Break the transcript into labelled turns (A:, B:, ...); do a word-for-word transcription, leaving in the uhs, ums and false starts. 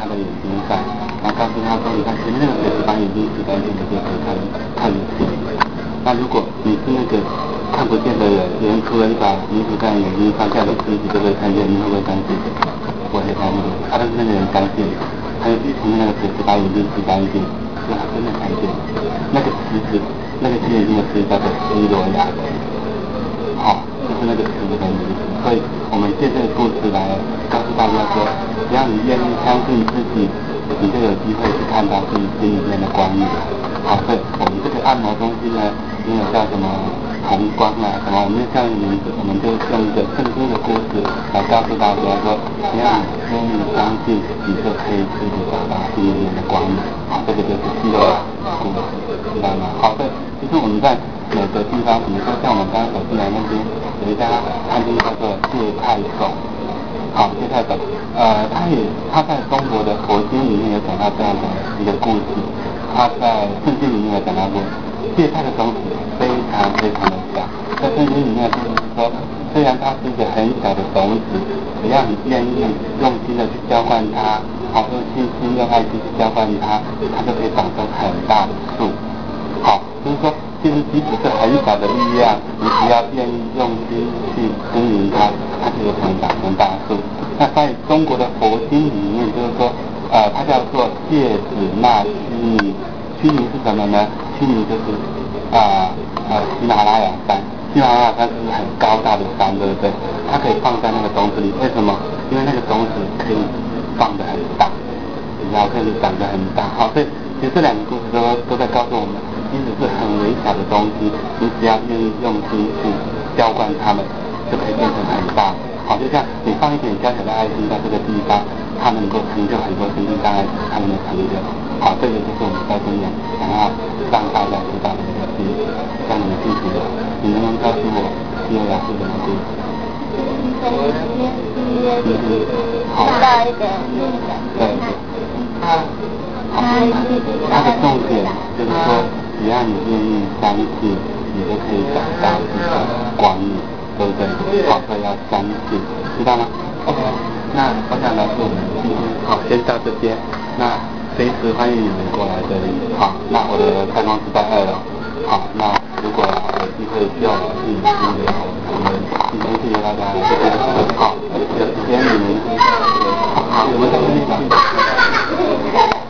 A: 的眼睛上，然后告诉他说，你看前面那个水池旁已经洗干净的就可以看看得见。那如果你是那个看不见的人，有人除了你把衣服在眼睛上下的池子就可以看见，你会不会相信？我会相信。啊，但是那个人相信，他就前面那个水池把眼睛洗干净，就他真的看见那个池子，那个洗眼睛的池子叫做西罗亚池。好，就是那个池子的名字。所以我们借这个故事来告诉大家说，只要你愿意相信自己，你就有机会去看到自己心里面的光明。好，所以我们这个按摩中心呢，没有叫什么红光啊什么，我们就叫名字，我们就用一个圣经的故事来告诉大家说，只要你愿意相信，你就可以自己找到心里面的光明。好，这个就是希罗亚故事，知道吗？好，所以其实我们在每个地方，比如说像我们刚刚走进来那边有一家餐厅叫做芥菜种，好，芥菜种，呃，它也它在中国的佛经里面有讲到这样的一个故事，它在圣经里面有讲到过，芥菜的种子非常非常的小，在圣经里面就是说，虽然它是一个很小的种子，只要你愿意用心的去浇灌它，好，用信心用爱心去浇灌它，它就可以长成很大的树。好，就是说，其实即使是很小的力量，你只要愿意用心去耕耘它，它就有可能长成大树。那在中国的佛经里面，就是说，呃，它叫做芥子纳须弥。须弥是什么呢？须弥就是啊啊喜马拉雅山。喜马拉雅山是很高大的山，对不对？它可以放在那个种子里，为什么？因为那个种子可以放得很大，然后可以长得很大。好，所以其实这两个故事都都在告诉我们。即使是很微小的东西，你只要愿意用心去浇灌它们，就可以变成很大。好，就像你放一点小小的爱心在这个地方，它能够成就很多生命障碍者他们的成就。好，这个就是我们在这边想要让大家知道的一个事情，让你们清楚的。你能不能告诉我希罗亚是什么故事？
B: 就是好，到一个那个，对对，
A: 好，它的重点就是说。只要你愿意相信，你就可以找到一个光明，对不对？好，所以要相信，知道吗 ？OK， 那我想老师我们今天好先到这边，那随时欢迎你们过来这里。好，那我的办公室在二楼。好，那如果有机会需要我去你们的，我们今天谢谢大家来这边。好，有时间你们好，我们再见。